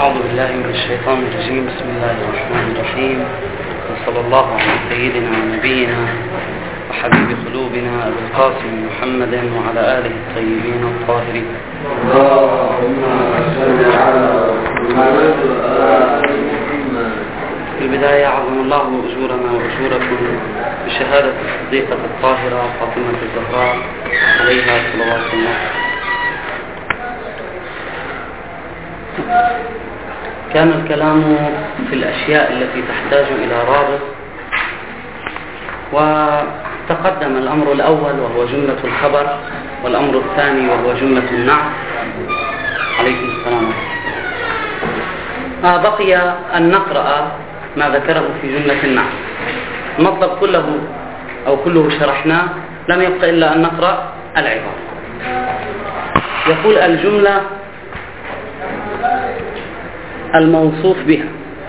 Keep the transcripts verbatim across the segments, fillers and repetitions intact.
أعوذ بالله من الشيطان الرجيم. بسم الله الرحمن الرحيم، وصلى الله على سيدنا ونبينا وحبيب قلوبنا أبي القاسم محمد وعلى آله الطيبين الطاهرين. اللهم صل على محمد وآل محمد. في البداية عظم الله أجورنا وأجوركم بشهادة الصديقة الطاهرة فاطمة الزهراء عليها صلوات الله. كان الكلام في الأشياء التي تحتاج إلى رابط، وتقدم الأمر الأول وهو جملة الخبر، والأمر الثاني وهو جملة النعت. عليكم السلام. ما بقي أن نقرأ ما ذكره في جملة النعت. المطلب كله أو كله شرحناه، لم يبقى إلا أن نقرأ العبارة. يقول الجملة الموصوف بها،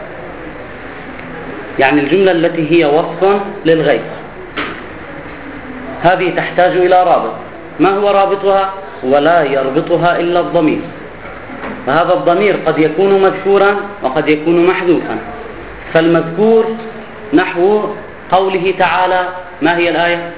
يعني الجملة التي هي وصف للغير، هذه تحتاج إلى رابط. ما هو رابطها؟ ولا يربطها إلا الضمير. فهذا الضمير قد يكون مذكورا وقد يكون محذوفا. فالمذكور نحو قوله تعالى، ما هي الآية؟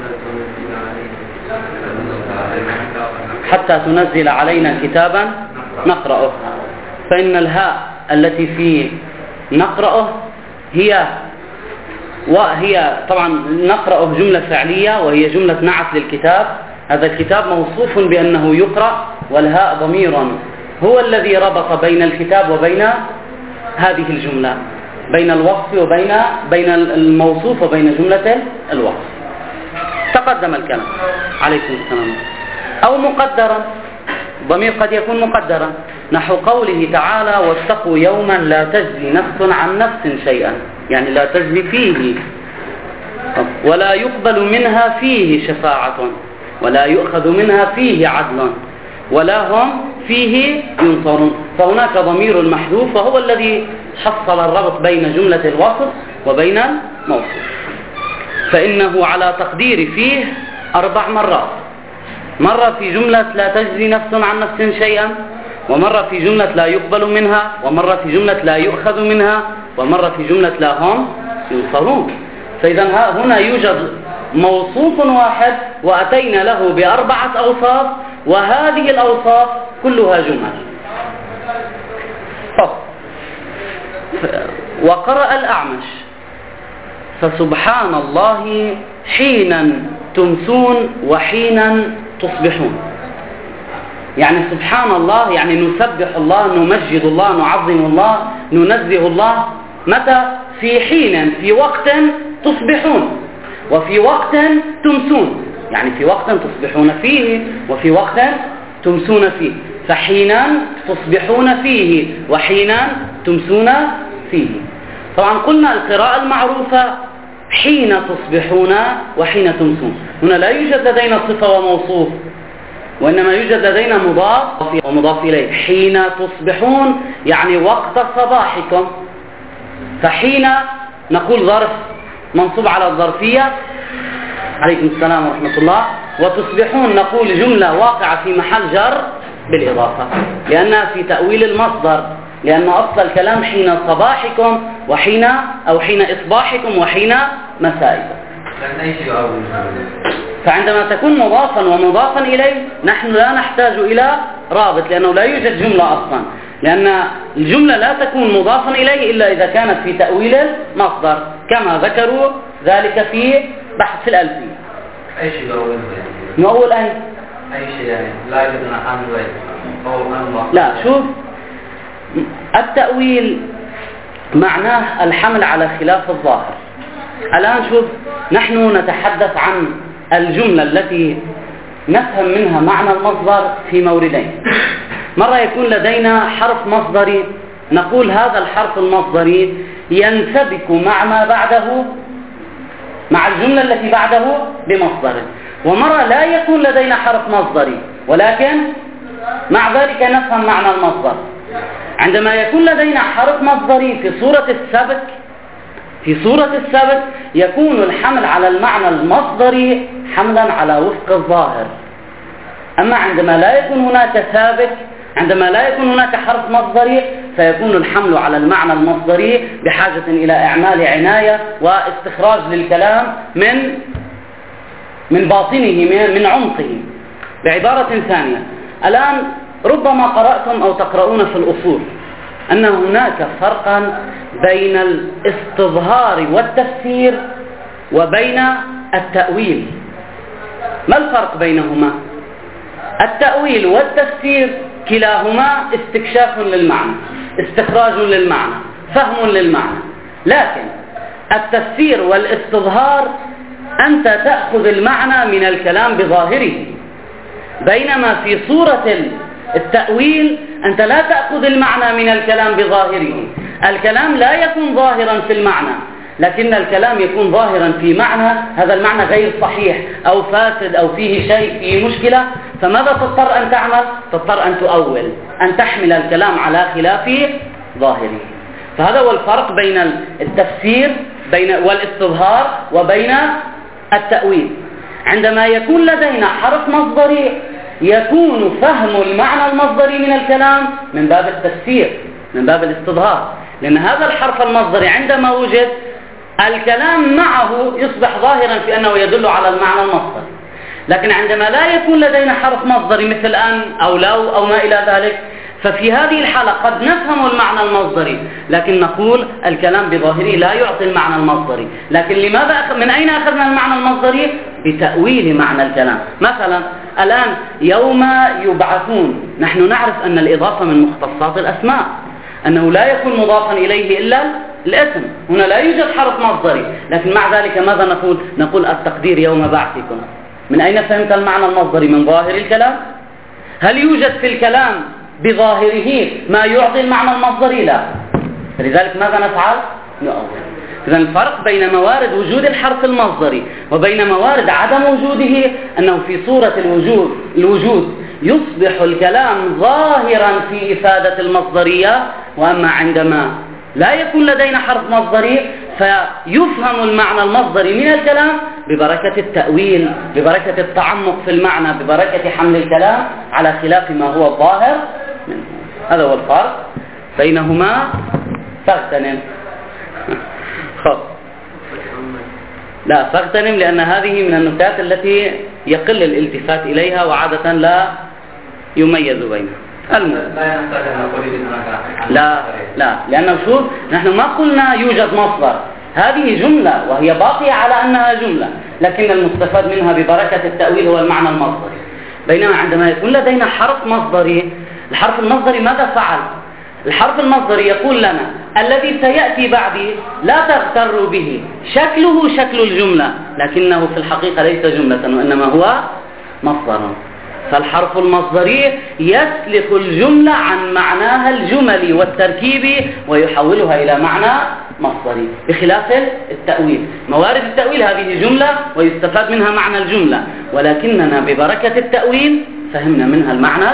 حتى تنزل علينا كتابا نقرأه. فإن الهاء التي في نقرأه هي وهي طبعا نقرأه جملة فعلية، وهي جملة نعت للكتاب. هذا الكتاب موصوف بأنه يقرأ، والهاء ضمير هو الذي ربط بين الكتاب وبين هذه الجملة، بين الوصف وبين بين الموصوف وبين جملة الوصف. تقدم الكلام. عليكم السلام. أو مقدرا، ضمير قد يكون مقدرا، نحو قوله تعالى واتقوا يوما لا تجزي نفس عن نفس شيئا، يعني لا تجزي فيه، ولا يقبل منها فيه شفاعة، ولا يؤخذ منها فيه عدل، ولا هم فيه ينصرون. فهناك ضمير المحذوف، وهو الذي حصل الربط بين جملة الوصف وبين الموصوف. فإنه على تقدير فيه أربع مرات، مرة في جملة لا تجزي نفس عن نفس شيئا، ومرة في جملة لا يقبل منها، ومرة في جملة لا يؤخذ منها، ومرة في جملة لا هم ينصرون. فإذا هنا يوجد موصوف واحد وأتينا له بأربعة أوصاف، وهذه الأوصاف كلها جمل. وقرأ الأعمش فسبحان الله حينا تمسون وحينا تصبحون. يعني سبحان الله يعني نسبح الله، نمجد الله، نعظم الله، ننزه الله. متى؟ في حين، في وقت تصبحون، وفي وقت تمسون، يعني في وقت تصبحون فيه وفي وقت تمسون فيه. فحينا تصبحون فيه وحينا تمسون فيه. طبعا قلنا القراءة المعروفة حين تصبحون وحين تمسون. هنا لا يوجد لدينا صفة وموصوف، وإنما يوجد لدينا مضاف ومضاف إليه. حين تصبحون يعني وقت صباحكم. فحين نقول ظرف منصوب على الظرفية. عليكم السلام ورحمة الله. وتصبحون نقول جملة واقعة في محل جر بالإضافة، لأنها في تأويل المصدر، لأن أصل الكلام حين صباحكم وحين أو حين إصباحكم وحين مسائكم. فعندما تكون مضافا ومضافا إليه نحن لا نحتاج إلى رابط، لأنه لا يوجد جملة أصلا، لأن الجملة لا تكون مضافا إليه إلا إذا كانت في تأويل المصدر، كما ذكروا ذلك في بحث الألفية. أي شيء يؤول؟ نؤول أي؟ أي شيء يعني لا يوجد عن الله. لا، شوف، التأويل معناه الحمل على خلاف الظاهر. الآن شوف، نحن نتحدث عن الجملة التي نفهم منها معنى المصدر في موردين. مرة يكون لدينا حرف مصدري، نقول هذا الحرف المصدري ينسبك مع ما بعده، مع الجملة التي بعده بمصدره. ومرة لا يكون لدينا حرف مصدري، ولكن مع ذلك نفهم معنى المصدر. عندما يكون لدينا حرف مصدري في صورة السبك، في صورة السبك يكون الحمل على المعنى المصدري حملا على وفق الظاهر. أما عندما لا يكون هناك سابق، عندما لا يكون هناك حرف مصدري، فيكون الحمل على المعنى المصدري بحاجة إلى إعمال عناية واستخراج للكلام من من باطنه من عمقه. بعبارة ثانية، الآن ربما قرأتم أو تقرؤون في الأصول أن هناك فرقا بين الاستظهار والتفسير وبين التأويل. ما الفرق بينهما؟ التأويل والتفسير كلاهما استكشاف للمعنى، استخراج للمعنى، فهم للمعنى. لكن التفسير والاستظهار أنت تأخذ المعنى من الكلام بظاهره، بينما في صورة التأويل أنت لا تأخذ المعنى من الكلام بظاهره. الكلام لا يكون ظاهرا في المعنى، لكن الكلام يكون ظاهرا في معنى هذا المعنى غير صحيح أو فاسد أو فيه شيء فيه مشكلة، فماذا تضطر أن تعمل؟ تضطر أن تؤول، أن تحمل الكلام على خلاف ظاهره. فهذا هو الفرق بين التفسير بين والاستظهار وبين التأويل. عندما يكون لدينا حرف مصدري يكون فهم المعنى المصدري من الكلام من باب التفسير، من باب الاستظهار، لأن هذا الحرف المصدري عندما وجد الكلام معه يصبح ظاهرا في أنه يدل على المعنى المصدري. لكن عندما لا يكون لدينا حرف مصدري مثل أن أو لو أو ما إلى ذلك، ففي هذه الحالة قد نفهم المعنى المصدري لكن نقول الكلام بظاهره لا يعطي المعنى المصدري. لكن لماذا أخ... من أين أخذنا المعنى المصدري؟ بتأويل معنى الكلام. مثلا الآن يوم يبعثون، نحن نعرف أن الإضافة من مختصات الأسماء، أنه لا يكون مضافا إليه إلا الاسم، هنا لا يوجد حرف مصدري، لكن مع ذلك ماذا نقول؟ نقول التقدير يوم بعثكم. من أين فهمت المعنى المصدري؟ من ظاهر الكلام. هل يوجد في الكلام بظاهره ما يعطي المعنى المصدري؟ لا. لذلك ماذا نفعل؟ نؤول. إذن الفرق بين موارد وجود الحرف المصدري وبين موارد عدم وجوده أنه في صورة الوجود الوجود يصبح الكلام ظاهرا في إفادة المصدرية، وأما عندما لا يكون لدينا حرف مصدري فيفهم المعنى المصدري من الكلام ببركة التأويل، ببركة التعمق في المعنى، ببركة حمل الكلام على خلاف ما هو الظاهر منه. هذا هو الفرق بينهما، فاغتنم. لا فاغتنم، لأن هذه من النكات التي يقل الالتفات إليها وعادة لا يميز بينها. المهم لا لا لأنه شوف، نحن ما قلنا يوجد مصدر، هذه جملة وهي باقية على أنها جملة، لكن المستفاد منها ببركة التأويل هو المعنى المصدري. بينما عندما يكون لدينا حرف مصدري، الحرف المصدري ماذا فعل؟ الحرف المصدري يقول لنا الذي سيأتي بعدي لا تغتروا به، شكله شكل الجملة لكنه في الحقيقة ليس جملة وإنما هو مصدر. فالحرف المصدري يسلخ الجملة عن معناها الجملي والتركيبي ويحولها إلى معنى مصدري، بخلاف التأويل. موارد التأويل هذه جملة ويستفاد منها معنى الجملة، ولكننا ببركة التأويل فهمنا منها المعنى.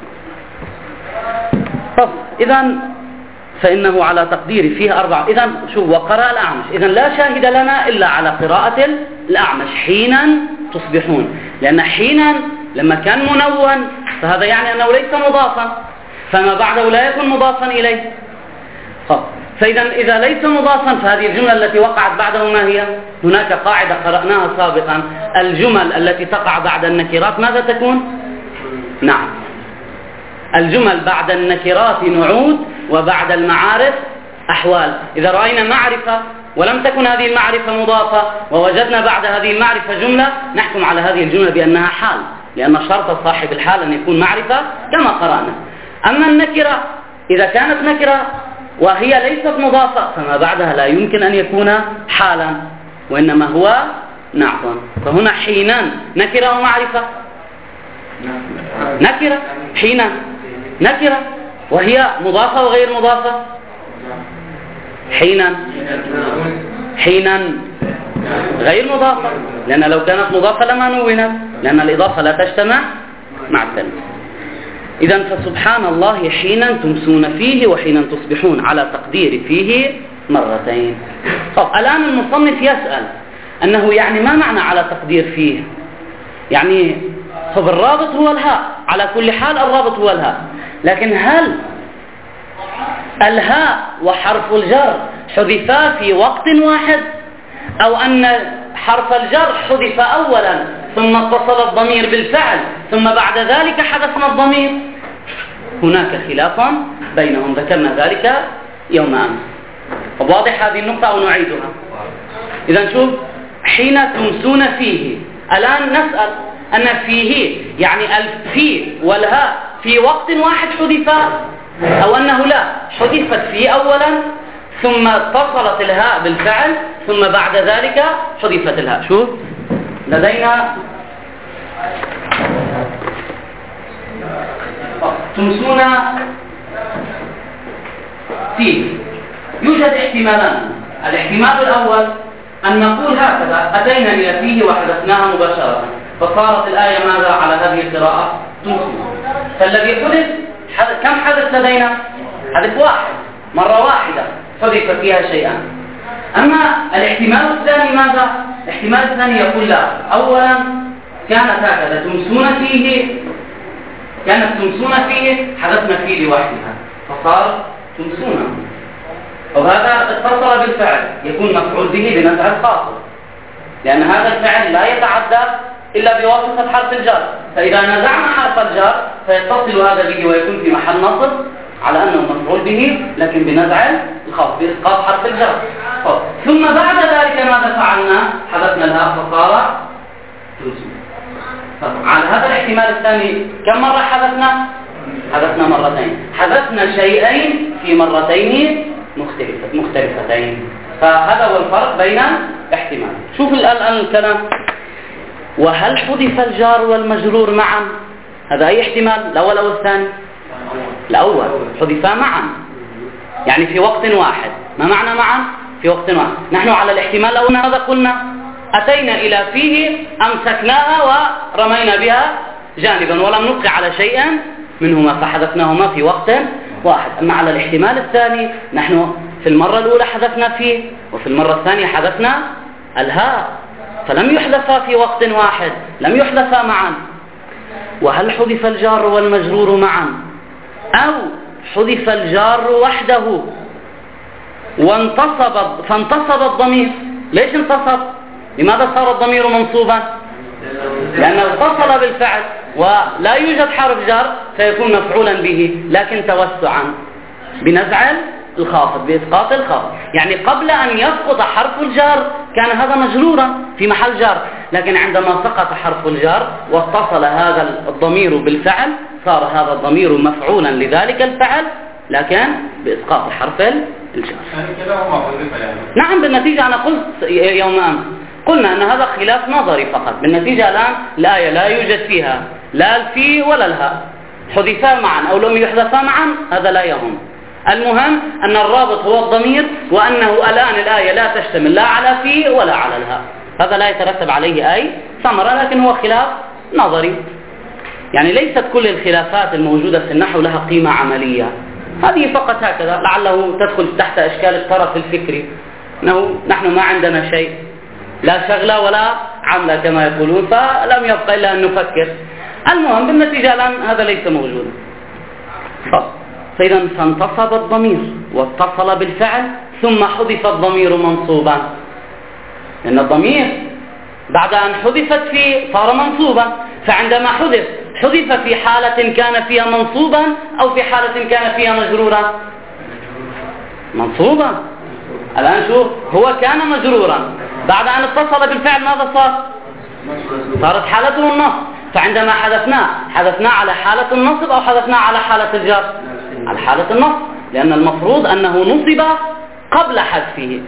طب إذن فإنه على تقدير فيه أربعة. إذن شوف، وقرأ الأعمش، إذن لا شاهد لنا إلا على قراءة الأعمش حينا تصبحون، لأن حينا لما كان منون فهذا يعني أنه ليس مضافا، فما بعده لا يكون مضافا إليه. فإذا إذا ليس مضافا فهذه الجملة التي وقعت بعده ما هي؟ هناك قاعدة قرأناها سابقا، الجمل التي تقع بعد النكرات ماذا تكون؟ نعم، الجمل بعد النكرات نعود وبعد المعارف أحوال. إذا رأينا معرفة ولم تكن هذه المعرفة مضافة ووجدنا بعد هذه المعرفة جملة، نحكم على هذه الجملة بأنها حال، لأن شرط صاحب الحال أن يكون معرفة كما قرأنا. أما النكرة إذا كانت نكرة وهي ليست مضافة فما بعدها لا يمكن أن يكون حالا وإنما هو نعطا. فهنا حينا نكرة ومعرفة، نكرة حينا نكرة وهي مضافة وغير مضافة، حينا حينا غير مضافة، لأن لو كانت مضافة لما نونت، لأن الإضافة لا تجتمع مع التنوين. إذن فسبحان الله حينا تمسون فيه وحينا تصبحون على تقدير فيه مرتين. طب الآن المصنف يسأل أنه يعني ما معنى على تقدير فيه؟ يعني طب الرابط هو الهاء، على كل حال الرابط هو الهاء، لكن هل الهاء وحرف الجر حذفا في وقت واحد، أو أن حرف الجر حذف أولا ثم اتصل الضمير بالفعل ثم بعد ذلك حدثنا الضمير. هناك خلاف بينهم، ذكرنا ذلك يوم أمس. واضح هذه النقطة أو نعيدها؟ إذا شوف، حين تمسون فيه، الآن نسأل أن فيه يعني الفي والهاء في وقت واحد حذفا، أو أنه لا حذفت فيه أولا ثم اتصلت الهاء بالفعل ثم بعد ذلك حذفت الهاء. شوف لدينا تمسون فيه، يوجد احتمالان. الاحتمال الأول أن نقول هكذا: أتينا إلى فيه وحدثناها مباشرة، فصارت الآية ماذا على هذه القراءة؟ تمسون. فالذي حدث كم حدث لدينا؟ حدث واحد، مرة واحدة حذف فيها شيئا. أما الاحتمال الثاني ماذا؟ الاحتمال الثاني يقول لا، أولا كانت هكذا تمسون فيه، كانت تمسون فيه حدثنا فيه لوحدها فصار تمسون، وهذا اتصل بالفعل يكون مفعول به بنزع الخاطر، لأن هذا الفعل لا يتعدى إلا بواسطة حرف الجر، فإذا نزعنا حرف الجر فيتصل هذا به ويكون في محل نصب على أنه مفعول به لكن بنزع الخاطر بإسقاط حرف الجر. ثم بعد ذلك ماذا فعلنا؟ حدثنا الهاء فصار تمسون. على هذا الاحتمال الثاني كم مرة حدثنا؟ حدثنا مرتين، حدثنا شيئين في مرتين مختلفتين. فهذا هو الفرق بين احتمال. شوف الآن الكلام: وهل حذف الجار والمجرور معا؟ هذا أي احتمال؟ الأول أو الثاني؟ الأول، حذفا معا يعني في وقت واحد. ما معنى معا؟ في وقت واحد. نحن على الاحتمال الأول ماذا قلنا؟ أتينا إلى فيه أمسكناها ورمينا بها جانبا ولم نبقي على شيء منهما فحذفناهما في وقت واحد. أما على الاحتمال الثاني نحن في المرة الأولى حذفنا فيه وفي المرة الثانية حذفنا الهاء، فلم يحذفا في وقت واحد، لم يحذفا معا. وهل حذف الجار والمجرور معا أو حذف الجار وحده وانتصب فانتصب الضمير؟ ليش انتصب؟ لماذا صار الضمير منصوبا؟ لأنه اتصل بالفعل ولا يوجد حرف جر فيكون مفعولا به، لكن توسعا بنزع الخافض بإسقاط الخافض. يعني قبل أن يسقط حرف الجر كان هذا مجرورا في محل جر، لكن عندما سقط حرف الجر واتصل هذا الضمير بالفعل صار هذا الضمير مفعولا لذلك الفعل لكن بإسقاط حرف الجر. نعم بالنتيجة أنا قلت يوم أمس قلنا أن هذا خلاف نظري فقط. بالنتيجة الآن الآية لا يوجد فيها لا الفي ولا الهاء، حذفا معا أو لم يحذفا معا هذا لا يهم. المهم أن الرابط هو الضمير، وأنه الآن الآية لا تشتمل لا على في ولا على الهاء. هذا لا يترتب عليه أي ثمرة، لكن هو خلاف نظري. يعني ليست كل الخلافات الموجودة في النحو لها قيمة عملية، هذه فقط هكذا لعله تدخل تحت أشكال الطرف الفكري، أنه نحن ما عندنا شيء لا شغلة ولا عملة كما يقولون، فلم يبقى إلا أن نفكر. المهم بالنتيجة الآن هذا ليس موجودا. فإذا فانتصب الضمير واتصل بالفعل ثم حذف الضمير منصوبا، لأن الضمير بعد أن حذفت فيه صار منصوبا، فعندما حذف حذف في حالة كان فيها منصوبا أو في حالة كان فيها مجرورا؟ منصوبا. الآن شوف، هو كان مجرورا بعد أن اتصل بالفعل ماذا صار؟ صارت حالته النصب، فعندما حذفناه حذفناه على حالة النصب أو حذفناه على حالة الجر؟ على حالة النصب، لأن المفروض أنه نصب قبل حذفه.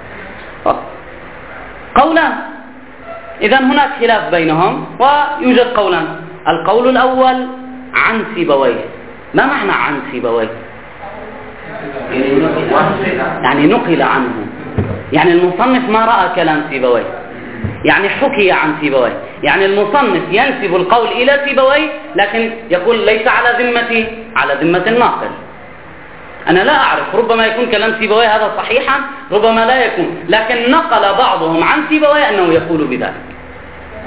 قولان، إذن هناك خلاف بينهم ويوجد قولان. القول الأول عن سيبويه. ما معنى عن سيبويه؟ يعني نقل عنه، يعني المصنف ما رأى كلام سيبويه، يعني حكي عن سيبويه، يعني المصنف ينسب القول إلى سيبويه لكن يقول ليس على ذمتي، على ذمة الناقل. أنا لا أعرف، ربما يكون كلام سيبويه هذا صحيحا ربما لا يكون، لكن نقل بعضهم عن سيبويه أنه يقول بذلك.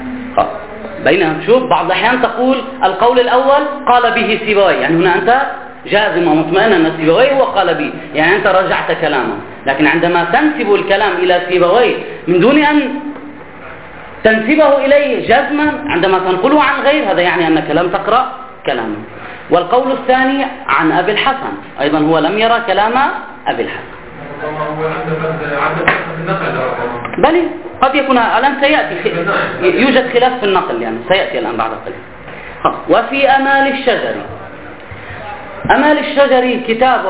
بينهم شوف، بعض الأحيان تقول القول الأول قال به سيبويه، يعني هنا أنت جازم ومطمئن أن سيبويه هو قال به، يعني أنت رجعت كلامه. لكن عندما تنسب الكلام إلى سيبويه من دون أن تنسبه إليه جزما، عندما تنقله عن غير، هذا يعني أنك لم تقرأ كلامه. والقول الثاني عن أبي الحسن أيضا، هو لم يرى كلام أبي الحسن. بل قد يكون الآن سيأتي يوجد خلاف في النقل، يعني سيأتي الآن بعد قليل. وفي أمال الشجر، أمال الشجر كتاب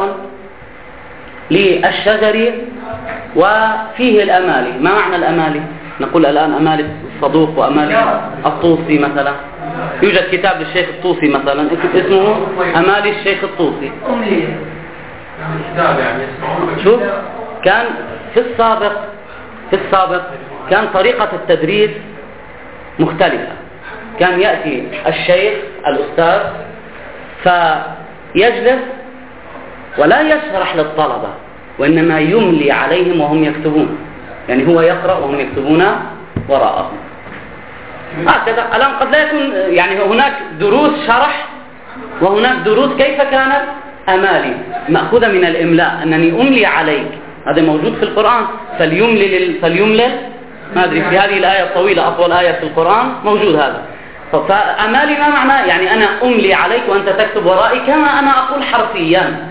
للشجر وفيه الأمالي. ما معنى الأمالي؟ نقول الآن أمال الصدوق وأمال الطوسي مثلا. يوجد كتاب للشيخ الطوسي مثلا اسمه أمال الشيخ الطوسي. شوف، كان في السابق في السابق كان طريقة التدريس مختلفة. كان يأتي الشيخ الأستاذ فيجلس ولا يشرح للطلبة، وإنما يملي عليهم وهم يكتبون، يعني هو يقرأ وهم يكتبون وراءه. هكذا آه الآن قد لا يكون، يعني هناك دروس شرح وهناك دروس كيف كانت أمالي مأخوذة من الإملاء، أنني أملي عليك، هذا موجود في القرآن. فليملل فليملل ما أدري في هذه الآية الطويلة أطول آية في القرآن موجود هذا. فأمالي ما معنى؟ يعني أنا أملي عليك وأنت تكتب ورائي كما أنا أقول حرفيا.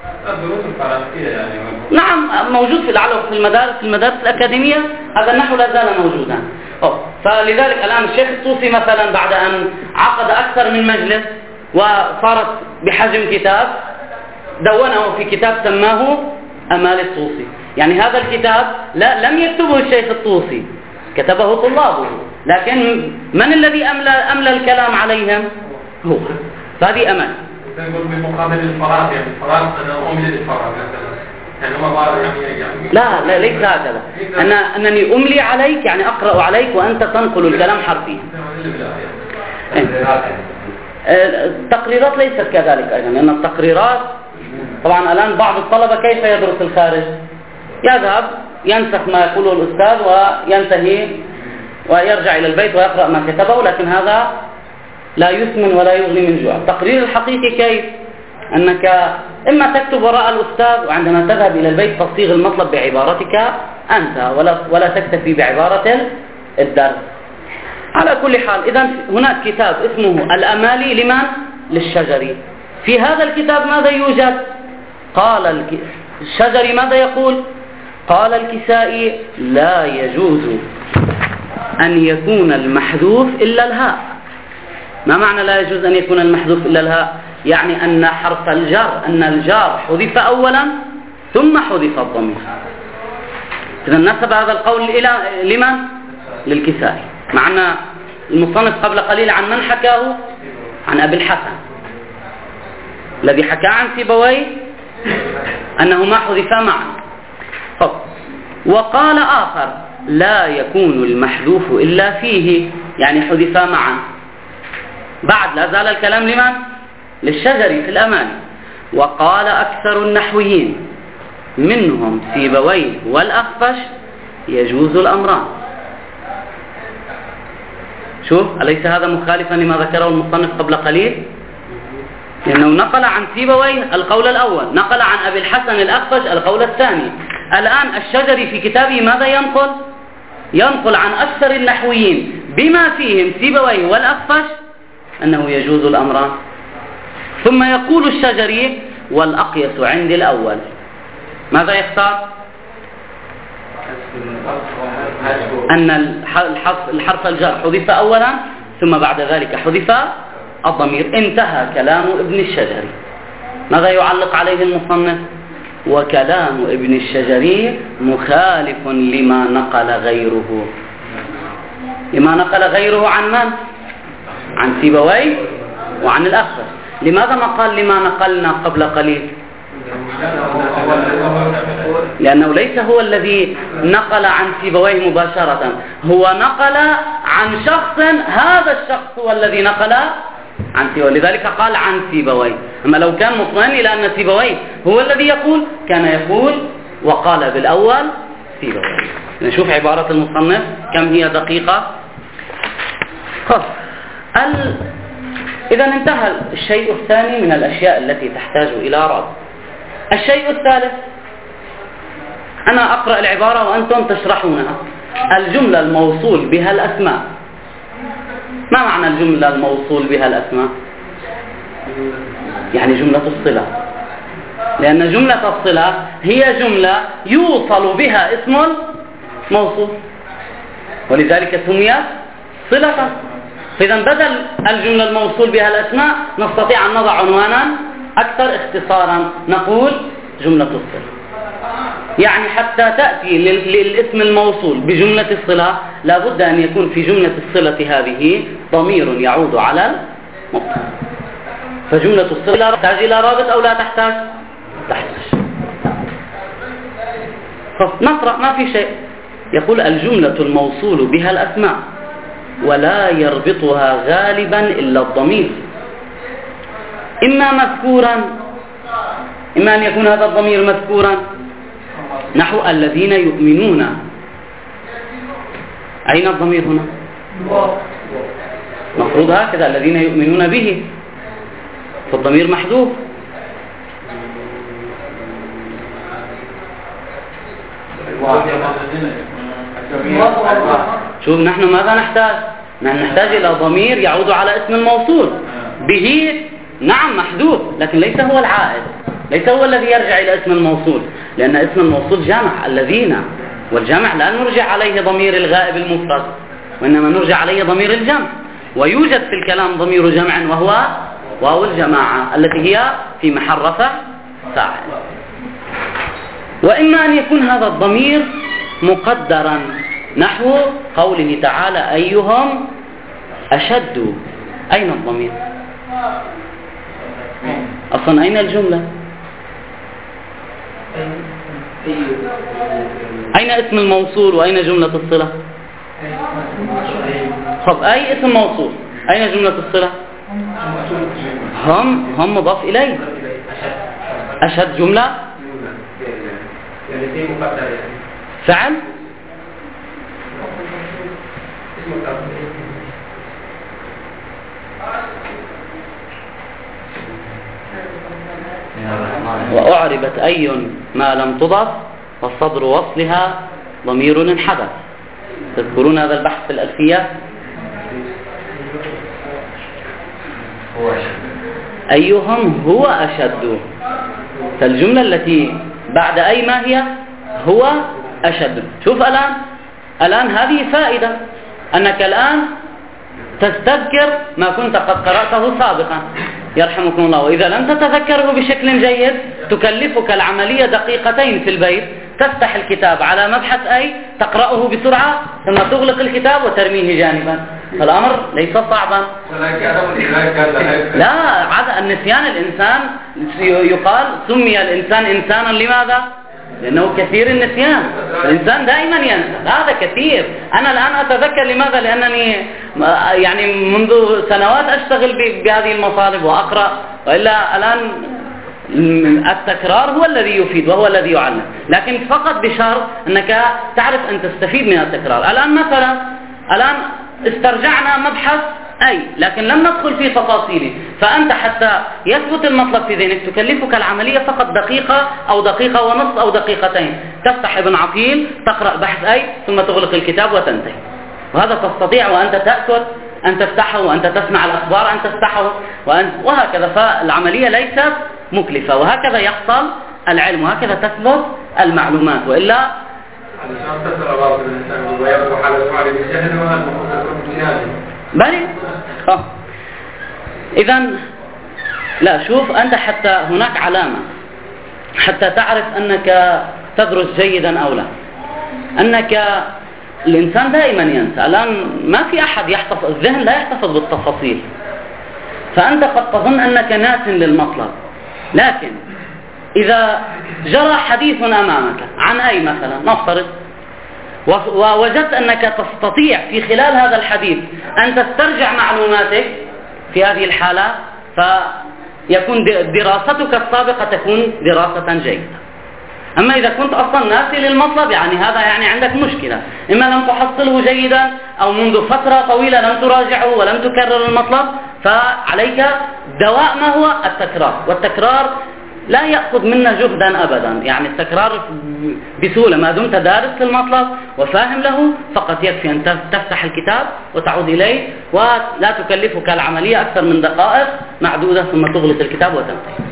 نعم موجود في العلو في المدارس في المدارس الأكاديمية، هذا النحو لا زال موجودا. فلذلك الآن الشيخ الطوسي مثلا بعد أن عقد أكثر من مجلس وصارت بحجم كتاب، دونه في كتاب سماه أمال الطوسي. يعني هذا الكتاب لا لم يكتبه الشيخ الطوسي، كتبه طلابه، لكن من الذي أملى, أملى الكلام عليهم؟ هو. فهذه أمال. تقول بمقابل الفراغ، يعني الفراغ أنا أملي الفراغ يعني ما بعرف يعني لا لا ليس هكذا. أنا أنني أملي عليك يعني أقرأ عليك وأنت تنقل الكلام حرفيا. التقريرات ليست كذلك أيضا، لأن التقريرات طبعا الآن بعض الطلبة كيف يدرس في الخارج؟ يذهب ينسخ ما يقوله الأستاذ وينتهي ويرجع إلى البيت ويقرأ ما كتبه، لكن هذا لا يسمن ولا يغني من جوع. التقرير الحقيقي كيف؟ أنك إما تكتب وراء الأستاذ، وعندما تذهب إلى البيت تصيغ المطلب بعبارتك أنت ولا, ولا تكتفي بعبارة الدرس. على كل حال، إذن هناك كتاب اسمه الأمالي لمن؟ للشجري. في هذا الكتاب ماذا يوجد؟ قال الشجري ماذا يقول؟ قال الكسائي لا يجوز أن يكون المحذوف إلا الهاء. ما معنى لا يجوز أن يكون المحذوف إلا الهاء؟ يعني أن حرف الجر أن الجار حذف أولا ثم حذف الضمير. إذا نسب هذا القول إلى لمن؟ للكسائي، مع أن المصنف قبل قليل عن من حكاه؟ عن أبي الحسن الذي حكى عن سيبويه أنهما حذفا معا. وقال آخر لا يكون المحذوف إلا فيه، يعني حذفا معا. بعد لا زال الكلام لمن؟ للشجري في الأمان. وقال أكثر النحويين منهم سيبويه والأخفش يجوز الأمران. شوف، أليس هذا مخالفا لما ذكره المصنف قبل قليل؟ لأنه نقل عن سيبويه القول الأول، نقل عن أبي الحسن الأخفش القول الثاني. الآن الشجري في كتابه ماذا ينقل؟ ينقل عن أكثر النحويين بما فيهم سيبويه والأخفش أنه يجوز الأمران. ثم يقول الشجري والأقيس عندي الأول. ماذا يختار؟ أن الحرف الجر حذف أولا ثم بعد ذلك حذف الضمير. انتهى كلام ابن الشجري. ماذا يعلق عليه المصنف؟ وكلام ابن الشجري مخالف لما نقل غيره. لما نقل غيره عن من؟ عن سيبويه وعن الأخفش. لماذا ما قال لما نقلنا قبل قليل؟ لأنه ليس هو الذي نقل عن سيبويه مباشرة، هو نقل عن شخص، هذا الشخص هو الذي نقل عن سيبويه، لذلك قال عن سيبويه. أما لو كان مطمئن إلى أن سيبويه هو الذي يقول كان يقول وقال بالأول سيبويه. نشوف عبارة المصنف كم هي دقيقة. إذا انتهى الشيء الثاني من الأشياء التي تحتاج إلى رابط. الشيء الثالث، أنا أقرأ العبارة وأنتم تشرحونها. الجملة الموصول بها الأسماء. ما معنى الجملة الموصول بها الأسماء؟ يعني جملة الصلة، لأن جملة الصلة هي جملة يوصل بها اسم الموصول، ولذلك سميت صلة. فإذا بدل الجملة الموصول بها الأسماء نستطيع أن نضع عنوانا أكثر اختصارا، نقول جملة الصلة. يعني حتى تأتي للاسم الموصول بجملة الصلة لابد أن يكون في جملة الصلة هذه ضمير يعود على المبتدأ. فجملة الصلة تحتاج إلى رابط أو لا تحتاج؟ تحتاج. نقرأ ما في شيء. يقول الجملة الموصول بها الأسماء ولا يربطها غالبا إلا الضمير، إما مذكورا، إما أن يكون هذا الضمير مذكورا نحو الذين يؤمنون. أين الضمير هنا؟ مفروض هكذا الذين يؤمنون به، فالضمير محذوف. شوف نحن ماذا نحتاج؟ نحن نحتاج إلى ضمير يعود على اسم الموصول به، نعم محذوف، لكن ليس هو العائد، ليس هو الذي يرجع إلى اسم الموصول، لأن اسم الموصول جمع الذين، والجمع لا نرجع عليه ضمير الغائب المفرد، وإنما نرجع عليه ضمير الجمع. ويوجد في الكلام ضمير جمع وهو واو الجماعة التي هي في محل رفع فاعل. وإما أن يكون هذا الضمير مقدرا نحو قوله تعالى أيهم أشد. أين الضمير؟ أصلا أين الجملة؟ أين اسم الموصول وأين جملة الصلة؟ طب أي اسم موصول أين جملة الصلة؟ هم هم مضاف إليه. أشد جملة فعل وأعربت أي ما لم تضف والصدر وصلها ضمير انحدث. تذكرون هذا البحث في الألفية؟ أيهم هو أشد، فالجملة التي بعد أي ما هي؟ هو أشد. شوف الآن الآن هذه فائدة، أنك الآن تستذكر ما كنت قد قرأته سابقا يرحمكم الله. وإذا لم تتذكره بشكل جيد تكلفك العملية دقيقتين في البيت، تفتح الكتاب على مبحث أي تقرأه بسرعة ثم تغلق الكتاب وترميه جانبا. فالأمر ليس صعبا. لا، عاد النسيان الإنسان يقال سمي الإنسان إنسانا لماذا؟ لأنه كثير النسيان، الإنسان دائما ينسى، هذا كثير. أنا الآن أتذكر لماذا؟ لأنني يعني منذ سنوات أشتغل بهذه المطالب وأقرأ، وإلا الآن التكرار هو الذي يفيد وهو الذي يعلم، لكن فقط بشرط أنك تعرف أن تستفيد من التكرار. الآن مثلا الآن استرجعنا مبحث أي لكن لم ندخل في تفاصيله، فأنت حتى يثبت المطلب في ذهنك تكلفك العملية فقط دقيقة أو دقيقة ونصف أو دقيقتين، تفتح ابن عقيل تقرأ بحث أي ثم تغلق الكتاب وتنتهي. وهذا تستطيع وأنت تأكل أن تفتحه، وأنت تسمع الأخبار أن تفتحه، وهكذا. فالعملية ليست مكلفة، وهكذا يحصل العلم، وهكذا تثبت المعلومات. وإلا بلي اه اذا لا، شوف انت حتى هناك علامة حتى تعرف انك تدرس جيدا او لا، انك الانسان دائما ينسى. الان ما في احد يحتفظ، الذهن لا يحتفظ بالتفاصيل، فانت قد تظن انك ناس للمطلب، لكن اذا جرى حديث امامك عن اي مثلا نفترض، ووجدت أنك تستطيع في خلال هذا الحديث أن تسترجع معلوماتك، في هذه الحالة فيكون دراستك السابقة تكون دراسة جيدة. أما إذا كنت أصلا ناسي للمطلب، يعني هذا يعني عندك مشكلة، إما لم تحصله جيدا أو منذ فترة طويلة لم تراجعه ولم تكرر المطلب، فعليك دواء ما هو التكرار، والتكرار لا يأخذ منا جهدا أبدا، يعني التكرار بسهولة ما دمت دارس للمطلب وفاهم له فقط يكفي أن تفتح الكتاب وتعود إليه، ولا تكلفك العملية أكثر من دقائق معدودة ثم تغلق الكتاب وتنتهي.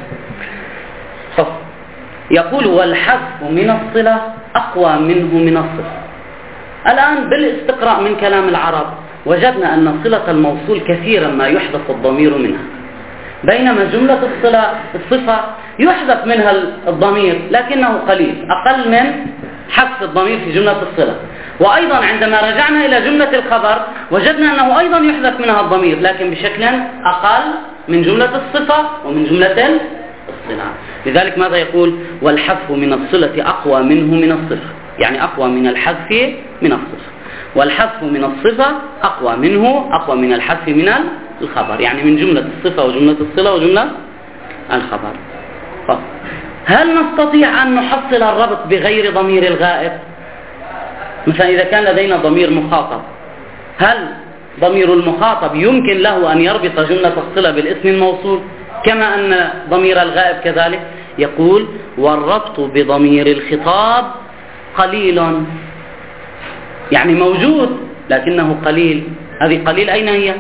يقول والحذف من الصلة أقوى منه من الصفة. الآن بالاستقراء من كلام العرب وجدنا أن صلة الموصول كثيرا ما يحذف الضمير منها، بينما جملة الصلة الصفة يحذف منها الضمير لكنه قليل، أقل من حذف الضمير في جملة الصلة. وأيضا عندما رجعنا إلى جملة الخبر وجدنا أنه أيضا يحذف منها الضمير لكن بشكل أقل من جملة الصفة ومن جملة الصلة. لذلك ماذا يقول؟ والحذف من الصلة أقوى منه من الصفة، يعني أقوى من الحذف من الصفة، والحذف من الصفة أقوى منه أقوى من الحذف من الخبر، يعني من جملة الصفة وجملة الصلة وجملة الخبر. هل نستطيع أن نحصل الربط بغير ضمير الغائب؟ مثلا إذا كان لدينا ضمير مخاطب، هل ضمير المخاطب يمكن له أن يربط جملة الصلة بالاسم الموصول كما أن ضمير الغائب كذلك؟ يقول والربط بضمير الخطاب قليل، يعني موجود لكنه قليل. هذه قليل أين هي؟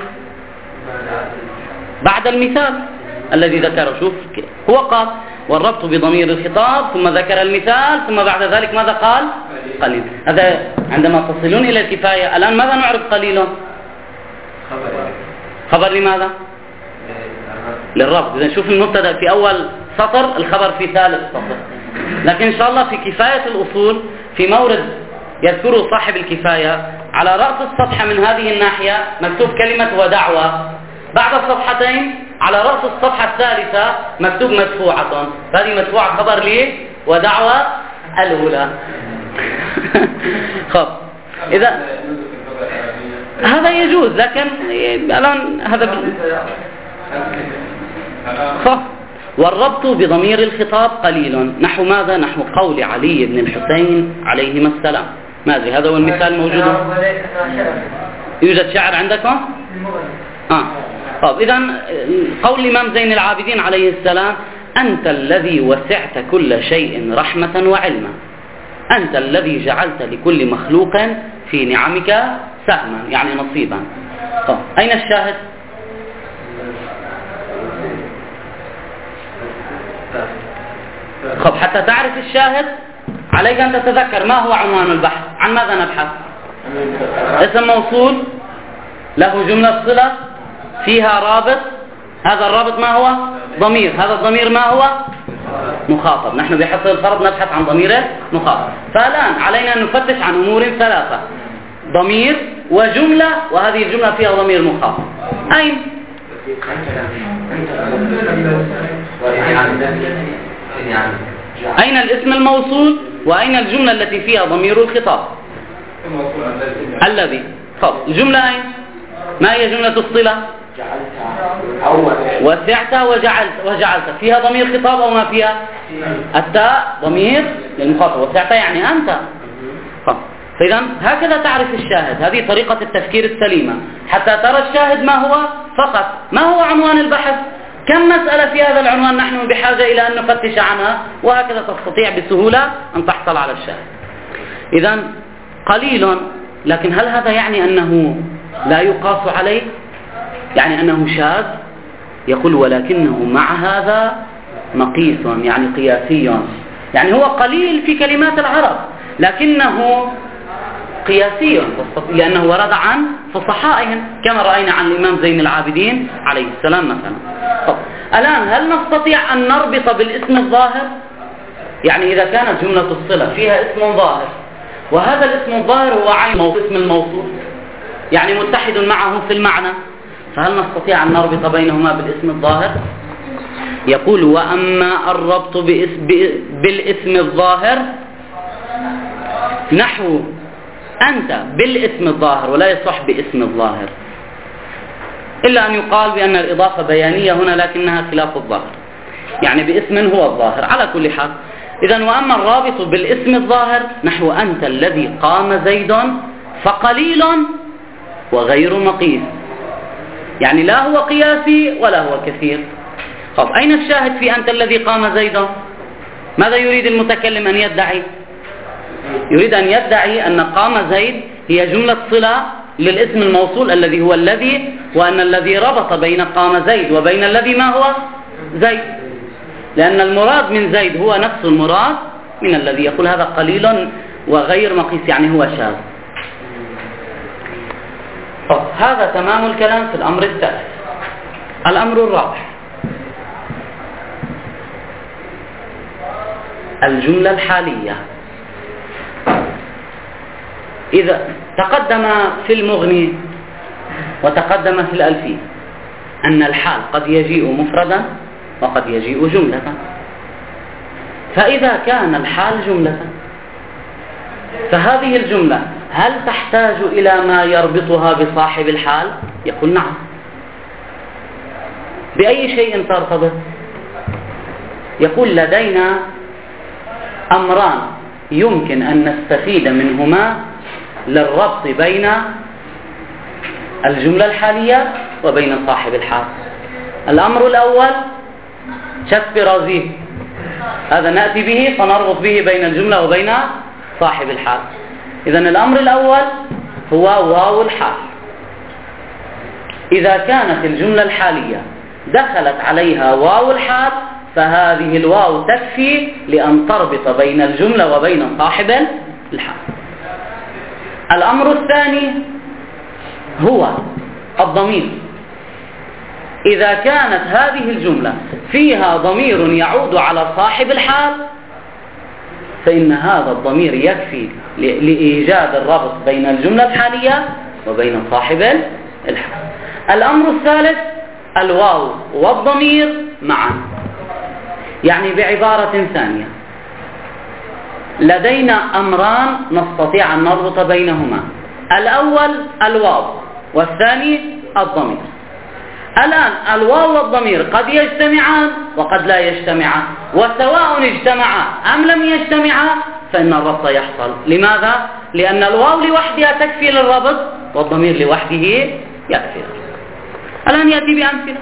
بعد المثال الذي ذكره. شوف هو قال والربط بضمير الخطاب ثم ذكر المثال ثم بعد ذلك ماذا قال؟ قليل. هذا عندما تصلون إلى الكفاية. الآن ماذا نعرف قليل؟ خبر لماذا؟ للربط. إذا نشوف المبتدأ في أول سطر، الخبر في ثالث سطر. لكن إن شاء الله في كفاية الأصول في مورد يذكره صاحب الكفاية على رأس الصفحة من هذه الناحية مكتوب كلمة ودعوة، بعد الصفحتين على رأس الصفحة الثالثة مكتوب مدفوعة، هذه مدفوعة خبر ليه ودعوة الأولى. خب إذا هذا يجوز، لكن الآن هذا خب والربط بضمير الخطاب قليل نحو ماذا؟ نحو قول علي بن الحسين عليهما السلام. ما أدري هذا هو المثال موجود. يوجد شعر عندكم؟ آه. طب إذا قول الإمام زين العابدين عليه السلام أنت الذي وسعت كل شيء رحمة وعلما، أنت الذي جعلت لكل مخلوق في نعمك سهما، يعني نصيبا. طب أين الشاهد؟ خب حتى تعرف الشاهد عليك أن تتذكر ما هو عنوان البحث. عن ماذا نبحث؟ اسم موصول له جملة صلة فيها رابط، هذا الرابط ما هو؟ ضمير، هذا الضمير ما هو؟ مخاطب. نحن بحسب الفرض نبحث عن ضمير مخاطب. فالآن علينا أن نفتش عن أمور ثلاثة: ضمير وجملة، وهذه الجملة فيها ضمير مخاطب. أين؟ أين الاسم الموصول وأين الجملة التي فيها ضمير الخطاب؟ الذي. طب الجملة أين؟ ما هي جملة الصلة؟ وسعت وجعلت. وجعلت فيها ضمير خطاب أو ما فيها؟ التاء ضمير للمخاطب، وسعت يعني أنت. فإذا هكذا تعرف الشاهد. هذه طريقة التفكير السليمة حتى ترى الشاهد ما هو فقط، ما هو عنوان البحث، كم مسألة في هذا العنوان نحن بحاجة إلى أن نفتش عنها، وهكذا تستطيع بسهولة أن تحصل على الشاهد. إذا قليل، لكن هل هذا يعني أنه لا يقاس عليه؟ يعني أنه شاذ؟ يقول ولكنه مع هذا مقيس، يعني قياسي، يعني هو قليل في كلمات العرب لكنه قياسي لأنه ورد عن فصحائهم كما رأينا عن الإمام زين العابدين عليه السلام مثلا. طب الآن هل نستطيع أن نربط بالاسم الظاهر؟ يعني إذا كانت جملة الصلة فيها اسم ظاهر وهذا الاسم الظاهر هو عين اسم الموصول، يعني متحد معه في المعنى، فهل نستطيع أن نربط بينهما بالاسم الظاهر؟ يقول وأما الربط بالاسم الظاهر نحو أنت بالاسم الظاهر، ولا يصح باسم الظاهر، إلا أن يقال بأن الإضافة بيانية هنا لكنها خلاف الظاهر، يعني باسم هو الظاهر على كل حال. إذن وأما الرابط بالاسم الظاهر نحو أنت الذي قام زيد فقليل وغير مقيس. يعني لا هو قياسي ولا هو كثير. طب أين الشاهد في أنت الذي قام زيدا؟ ماذا يريد المتكلم أن يدعي؟ يريد أن يدعي أن قام زيد هي جملة صلة للاسم الموصول الذي هو الذي، وأن الذي ربط بين قام زيد وبين الذي ما هو زيد، لأن المراد من زيد هو نفس المراد من الذي. يقول هذا قليل وغير مقيس، يعني هو شاذ. طب هذا تمام الكلام في الأمر الثالث. الأمر الرابع الجملة الحالية. إذا تقدم في المغني وتقدم في الألفية أن الحال قد يجيء مفردا وقد يجيء جملة، فإذا كان الحال جملة فهذه الجملة هل تحتاج إلى ما يربطها بصاحب الحال؟ يقول نعم. بأي شيء ترتبط؟ يقول لدينا أمران يمكن أن نستفيد منهما للربط بين الجملة الحالية وبين صاحب الحال. الأمر الأول شف رازيه، هذا نأتي به فنربط به بين الجملة وبين صاحب الحال. إذن الأمر الأول هو واو الحال. إذا كانت الجملة الحالية دخلت عليها واو الحال فهذه الواو تكفي لأن تربط بين الجملة وبين صاحب الحال. الأمر الثاني هو الضمير. إذا كانت هذه الجملة فيها ضمير يعود على صاحب الحال فإن هذا الضمير يكفي لإيجاد الربط بين الجملة الحالية وبين صاحب الحال. الأمر الثالث الواو والضمير معا. يعني بعبارة ثانية لدينا أمران نستطيع أن نربط بينهما، الأول الواو والثاني الضمير. الآن الواو والضمير قد يجتمعان وقد لا يجتمعان، وسواء اجتمعا أم لم يجتمعا فإن الربط يحصل. لماذا؟ لأن الواو لوحدها تكفي للربط والضمير لوحده يكفي. الآن يأتي بأمثلة.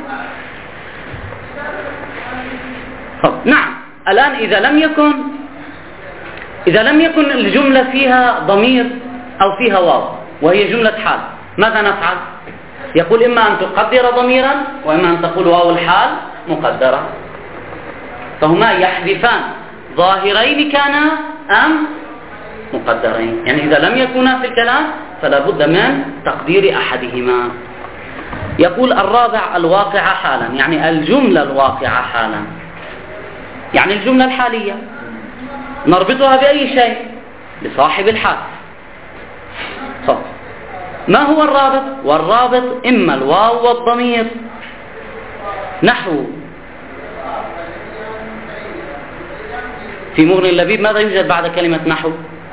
نعم، الآن إذا لم يكن إذا لم يكن الجملة فيها ضمير أو فيها واو وهي جملة حال ماذا نفعل؟ يقول إما أن تقدر ضميرا وإما أن تقول واو الحال مقدرة، فهما يحذفان ظاهرين كانا أم مقدرين. يعني إذا لم يكونا في الكلام فلا بد من تقدير أحدهما. يقول الرابع الواقع حالا، يعني الجملة الواقعة حالا، يعني الجملة الحالية نربطها بأي شيء؟ بصاحب الحال. صح. ما هو الرابط؟ والرابط إما الواو والضمير، نحو في مغني اللبيب ماذا يوجد بعد كلمة نحو؟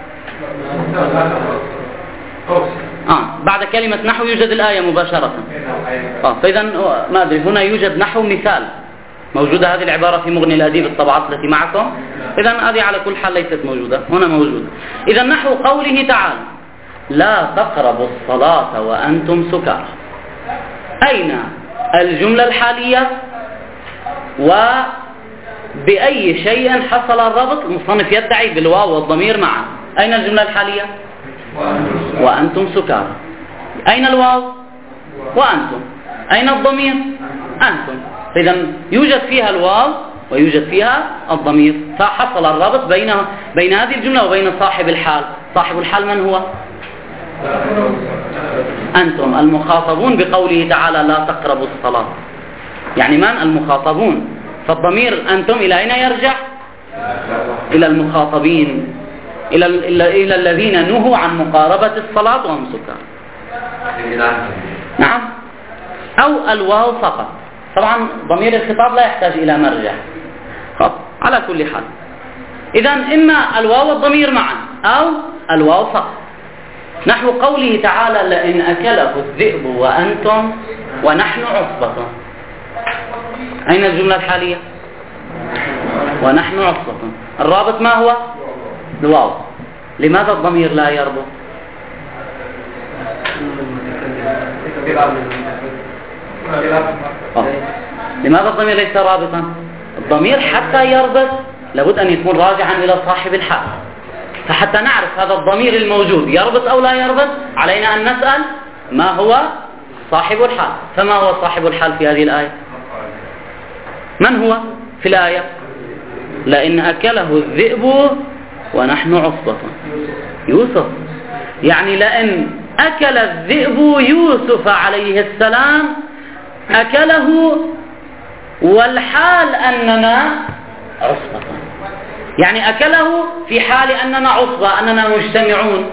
آه بعد كلمة نحو يوجد الآية مباشرة. آه فإذا ما أدري هنا يوجد نحو مثال، موجودة هذه العبارة في مغني الأديب الطبعات التي معكم. إذا هذه على كل حال ليست موجودة، هنا موجودة. إذا نحو قوله تعالى لا تقربوا الصلاة وأنتم سكارى. أين الجملة الحالية وبأي شيء حصل الربط؟ المصنف يدعي بالواو والضمير معا. أين الجملة الحالية؟ وأنتم سكارى. أين الواو؟ وأنتم. أين الضمير؟ أنتم. إذا يوجد فيها الواو ويوجد فيها الضمير، فحصل الربط بين بين هذه الجملة وبين صاحب الحال. صاحب الحال من هو؟ أنتم المخاطبون بقوله تعالى لا تقربوا الصلاة. يعني من المخاطبون؟ فالضمير أنتم إلى أين يرجع؟ إلى المخاطبين، إلى إلى الذين نهوا عن مقاربة الصلاة وهم سكارى. نعم، أو الواو فقط. طبعا ضمير الخطاب لا يحتاج إلى مرجع. خب. على كل حال إذا إما الواو والضمير معا أو الواو فقط. نحو قوله تعالى لئن أكله الذئب وأنتم ونحن عصبة. أين الجملة الحالية؟ ونحن عصبة. الرابط ما هو؟ الواو. لماذا الضمير لا يربط؟ أوه. لماذا الضمير ليس رابطا؟ الضمير حتى يربط لابد أن يكون راجعا إلى صاحب الحال، فحتى نعرف هذا الضمير الموجود يربط أو لا يربط علينا أن نسأل ما هو صاحب الحال. فما هو صاحب الحال في هذه الآية؟ من هو في الآية؟ لئن أكله الذئب ونحن عصبة. يوسف، يعني لئن أكل الذئب يوسف عليه السلام أكله والحال أننا عصبة، يعني أكله في حال أننا عصبة، أننا مجتمعون.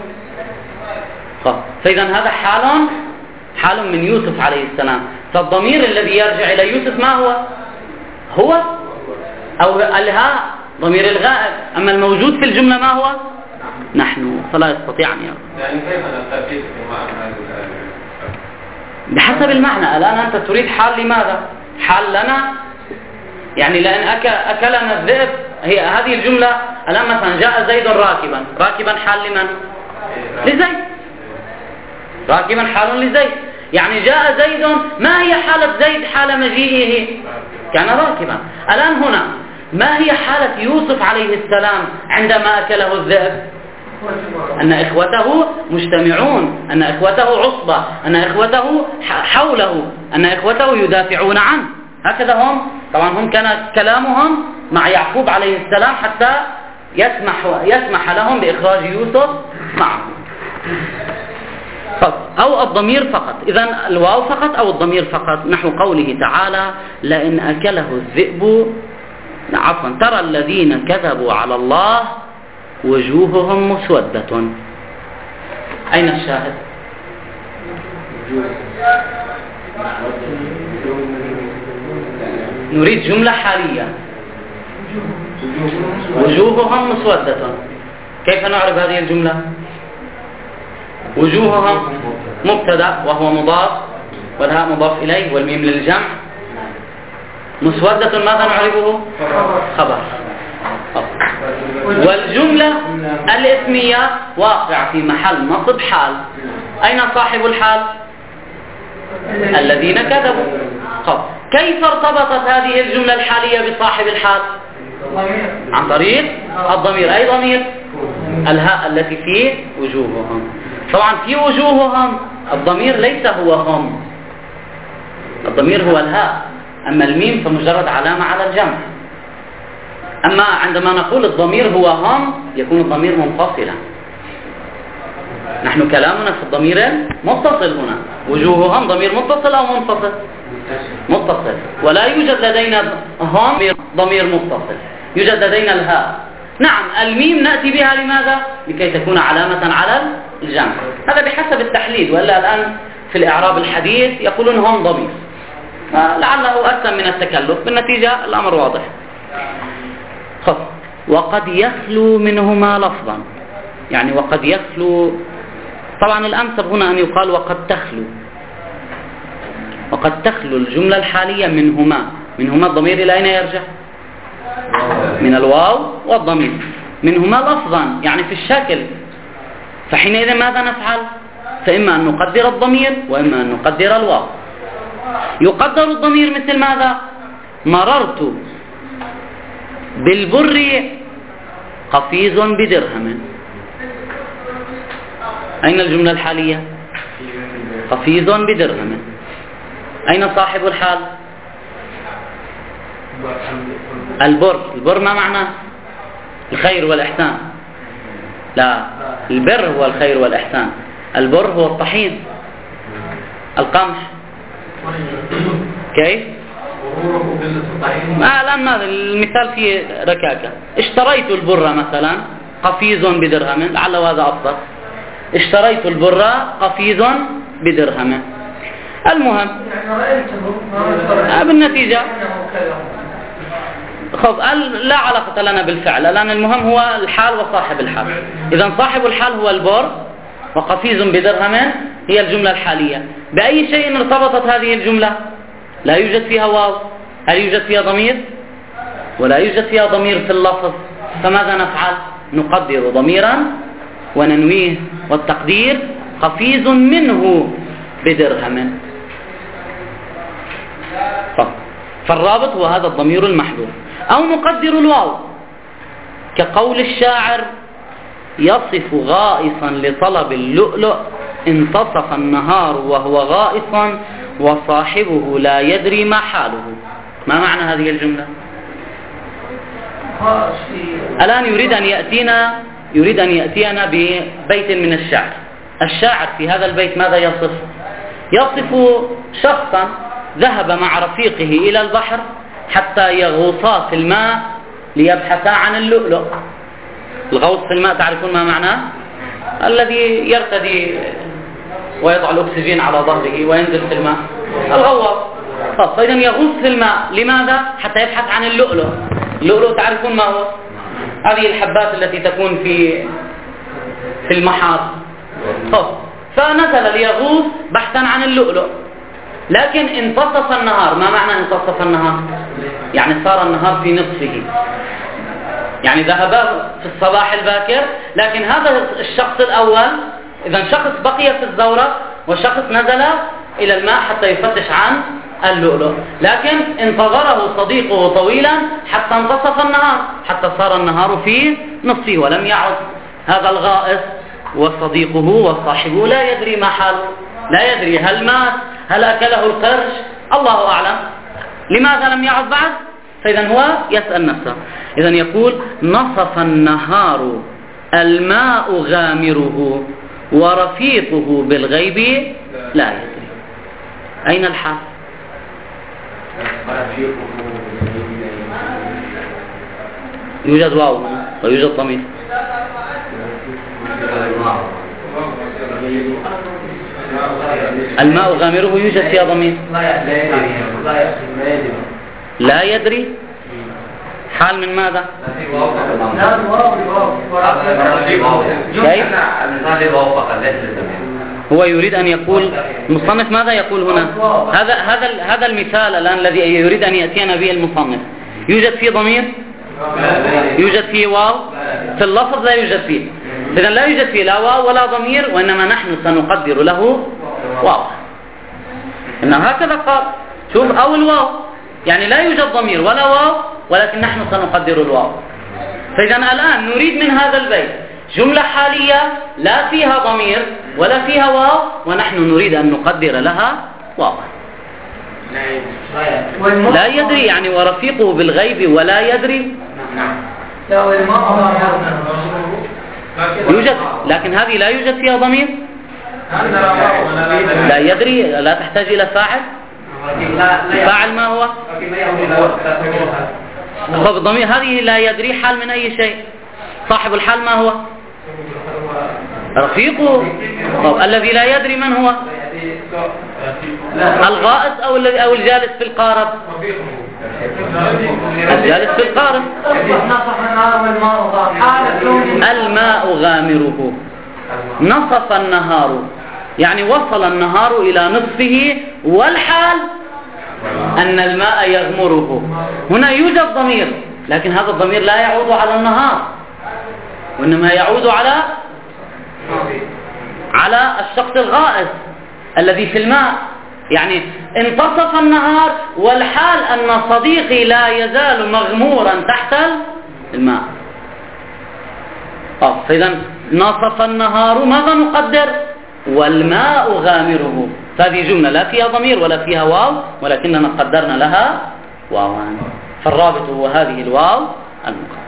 فإذا هذا حال حال من يوسف عليه السلام. فالضمير الذي يرجع إلى يوسف ما هو؟ هو أو الهاء، ضمير الغائب. أما الموجود في الجملة ما هو؟ نحن. فلا يستطيع أن يرى. يعني كيف نستفيد في معنى هذه الآية؟ بحسب المعنى. الآن أنت تريد حال لماذا؟ حال لنا، يعني لأن أكل أكلنا الذئب، هي هذه الجملة. الآن مثلا جاء زيد راكبا، راكبا حال لمن؟ لزيد. راكبا حال لزيد، يعني جاء زيد. ما هي حالة زيد حال مجيئه؟ كان راكبا. الآن هنا ما هي حالة يوسف عليه السلام عندما أكله الذئب؟ أن إخوته مجتمعون، أن إخوته عصبة، أن إخوته حوله، أن إخوته يدافعون عنه. هكذا هم. طبعا هم كان كلامهم مع يعقوب عليه السلام حتى يسمح, يسمح لهم بإخراج يوسف معهم. أو الضمير فقط. إذن الواو فقط أو الضمير فقط، نحو قوله تعالى لئن أكله الذئب. عفوا، ترى الذين كذبوا على الله وجوههم مسودة. أين الشاهد؟ نريد جملة حالية. وجوههم مسودة. كيف نعرف هذه الجملة؟ وجوههم مبتدأ وهو مضاف، والهاء مضاف إليه، والميم للجمع. مسودة ماذا نعرفه؟ خبر. والجملة الاسمية واقع في محل نصب حال. أين صاحب الحال؟ الذين كذبوا. كيف ارتبطت هذه الجملة الحالية بصاحب الحال؟ عن طريق الضمير. أي ضمير؟ الهاء التي في وجوههم. طبعا في وجوههم الضمير ليس هو هم، الضمير هو الهاء، أما الميم فمجرد علامة على الجمع. أما عندما نقول الضمير هو هم يكون الضمير منفصلا. نحن كلامنا في الضمير متصل هنا. وجوههم ضمير متصل أو منفصل؟ متصل. ولا يوجد لدينا هم ضمير متصل، يوجد لدينا الهاء. نعم، الميم نأتي بها لماذا؟ لكي تكون علامة على الجمع. هذا بحسب التحليل، وإلا الآن في الإعراب الحديث يقولون هم ضمير، لعله أكثر من التكلف. بالنتيجة الأمر واضح. خف. وقد يخلو منهما لفظا، يعني وقد يخلو. طبعا الأنسب هنا أن يقال وقد تخلو. وقد تخلو الجملة الحالية منهما. منهما الضمير إلى أين يرجع؟ من الواو والضمير. منهما لفظا يعني في الشكل. فحينئذ ماذا نفعل؟ فإما أن نقدر الضمير وإما أن نقدر الواو. يقدر الضمير مثل ماذا؟ مررت بالبر قفيز بدرهم. أين الجملة الحالية؟ قفيز بدرهم. أين صاحب الحال؟ البر. البر ما معناه؟ الخير والإحسان. لا، البر هو الخير والإحسان. البر هو الطحين، القمح. كيف؟ ما الآن ماذا المثال فيه ركاكة. اشتريت البر مثلا قفيز بدرهم، لعل هذا أفضل. اشتريت البر قفيز بدرهم. المهم بالنتيجة خذ لا علاقة لنا بالفعل الآن. المهم هو الحال وصاحب الحال. إذا صاحب الحال هو البر وقفيز بدرهم هي الجملة الحالية. بأي شيء ارتبطت هذه الجملة؟ لا يوجد فيها واو. هل يوجد فيها ضمير؟ ولا يوجد فيها ضمير في اللفظ. فماذا نفعل؟ نقدر ضميرا وننويه، والتقدير قفيز منه بدرهم. فالرابط هو هذا الضمير المحذوف. أو نقدر الواو كقول الشاعر: يصف غائصا لطلب اللؤلؤ انتصف النهار وهو غائص وصاحبه لا يدري ما حاله. ما معنى هذه الجملة؟ الآن يريد أن يأتينا يريد أن يأتينا ببيت من الشعر. الشاعر في هذا البيت ماذا يصف؟ يصف شخصا ذهب مع رفيقه إلى البحر حتى يغوصا في الماء ليبحثا عن اللؤلؤ. الغوص في الماء تعرفون ما معناه؟ الذي يرتدي ويضع الأكسجين على ظهره وينزل في الماء، الغواص. فإذا يغوص في الماء لماذا؟ حتى يبحث عن اللؤلؤ. اللؤلؤ تعرفون ما هو؟ هذه الحبات التي تكون في في المحاط. فنزل ليغوص بحثا عن اللؤلؤ، لكن انتصف النهار. ما معنى انتصف النهار؟ يعني صار النهار في نصفه، يعني ذهبا في الصباح الباكر، لكن هذا الشخص الأول إذا شخص بقي في الزورق وشخص نزل إلى الماء حتى يفتش عن اللؤلؤ، لكن انتظره صديقه طويلا حتى انتصف النهار، حتى صار النهار في نصفه ولم يعد هذا الغائص وصديقه وصاحبه لا يدري ما حاله، لا يدري هل مات هل أكله القرش، الله أعلم. لماذا لم يعد بعد؟ فإذا هو يسأل نفسه. إذا يقول: نصف النهار الماء غامره ورفيقه بالغيب لا يدري. أين الحال؟ يوجد واو ويوجد ضمير. الماء غامره يوجد فيها ضمير. لا يدري حال من ماذا؟ كيف؟ هو يريد أن يقول المصنف ماذا يقول هنا؟ هذا هذا هذا المثال الآن الذي يريد أن يأتينا به المصنف يوجد فيه ضمير؟ يوجد فيه واو؟ في اللفظ لا يوجد فيه. إذا لا يوجد فيه لا واو ولا ضمير، وإنما نحن سنقدر له واو. إن هكذا قال. شوف، أو الواو يعني لا يوجد ضمير ولا واو، ولكن نحن سنقدر الواو. فإذا الآن نريد من هذا البيت جملة حالية لا فيها ضمير ولا فيها واو، ونحن نريد أن نقدر لها واو. لا يدري يعني ورفيقه بالغيب ولا يدري. يوجد، لكن هذه لا يوجد فيها ضمير. لا يدري لا تحتاج إلى فاعل. فاعل ما هو؟ طب الضمير هذه لا يدري حال من أي شيء. صاحب الحال ما هو؟ رفيقه. طب الذي لا يدري من هو؟ الغائص أو الذي أو الجالس في القارب؟ الجالس في القارب. الماء غامره. نصف النهار يعني وصل النهار إلى نصفه، والحال أن الماء يغمره. هنا يوجد ضمير، لكن هذا الضمير لا يعود على النهار، وإنما يعود على على الشخص الغائص الذي في الماء. يعني انتصف النهار والحال أن صديقي لا يزال مغمورا تحت الماء. طب فإذا نصف النهار ماذا نقدر؟ والماء غامره. هذه جملة لا فيها ضمير ولا فيها واو، ولكننا قدرنا لها واوان، فالرابط هو هذه الواو المقدرة.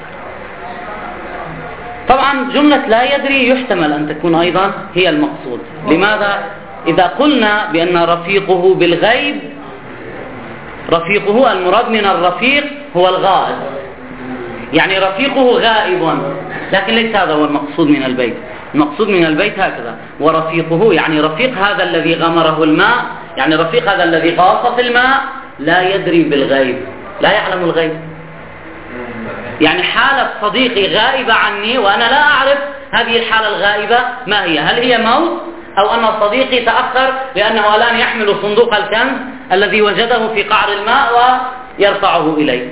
طبعا جملة لا يدري يحتمل أن تكون أيضا هي المقصود. لماذا؟ إذا قلنا بأن رفيقه بالغيب، رفيقه المراد من الرفيق هو الغائب، يعني رفيقه غائب، لكن ليس هذا هو المقصود من البيت. المقصود من البيت هكذا: ورفيقه يعني رفيق هذا الذي غمره الماء، يعني رفيق هذا الذي غاص في الماء لا يدري بالغيب، لا يعلم الغيب. يعني حالة صديقي غائبة عني وأنا لا أعرف هذه الحالة الغائبة ما هي، هل هي موت أو أن صديقي تأخر لأنه الآن يحمل صندوق الكنز الذي وجده في قعر الماء ويرفعه إليه.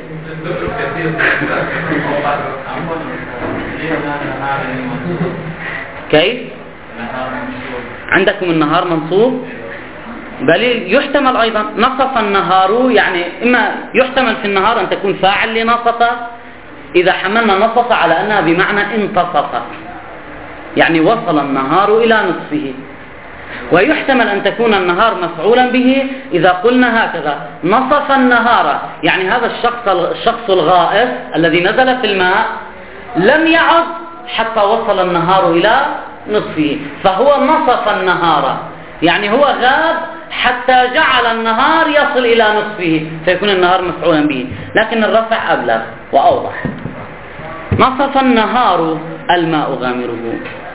كيف؟ عندكم النهار منصوب بل يحتمل أيضا نصف النهار، يعني إما يحتمل في النهار أن تكون فاعل لنصف إذا حملنا نصف على أنها بمعنى انتصف، يعني وصل النهار إلى نصفه. ويحتمل أن تكون النهار مفعولا به إذا قلنا هكذا نصف النهار، يعني هذا الشخص الشخص الغائب الذي نزل في الماء لم يعد حتى وصل النهار إلى نصفه، فهو نصف النهار، يعني هو غاب حتى جعل النهار يصل إلى نصفه، فيكون النهار مفعولا به، لكن الرفع أبلغ وأوضح. نصف النهار الماء غامره.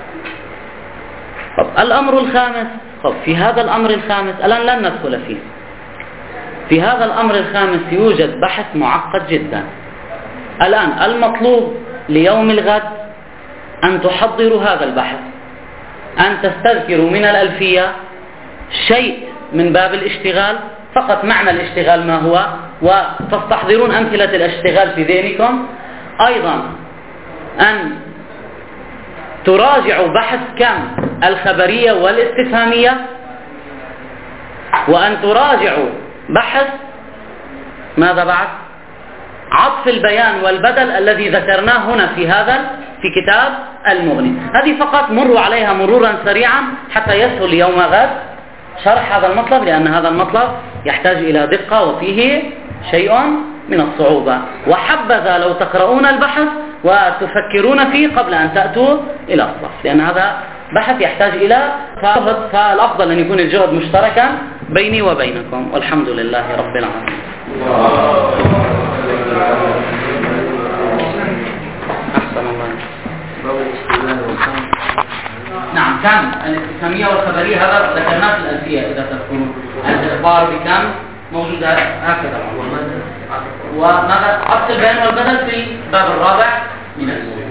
طب الأمر الخامس، طب في هذا الأمر الخامس الآن لن ندخل فيه. في هذا الأمر الخامس يوجد بحث معقد جدا. الآن المطلوب ليوم الغد أن تحضروا هذا البحث، أن تستذكروا من الألفية شيء من باب الاشتغال، فقط معنى الاشتغال ما هو، وتستحضرون أمثلة الاشتغال في ذهنكم. أيضا أن تراجعوا بحث كم الخبرية والاستفهامية، وأن تراجعوا بحث ماذا بعد عطف البيان والبدل الذي ذكرناه هنا في هذا في كتاب المغني. هذه فقط مروا عليها مرورا سريعا حتى يسهل يوم غد شرح هذا المطلب، لأن هذا المطلب يحتاج إلى دقة وفيه شيء من الصعوبة. وحبذا لو تقرؤون البحث وتفكرون فيه قبل أن تأتوا إلى الصف، لأن هذا بحث يحتاج إلى جهد، فالأفضل أن يكون الجهد مشتركا بيني وبينكم، والحمد لله رب العالمين. أحسن الله. نعم، كم الاستفهامية والخبرية هذا ذكرناه في الألفية إذا تذكرون. الإخبار بكم موجود هكذا، وماذا عطف البيان والبدل في الباب الرابع من الألفية.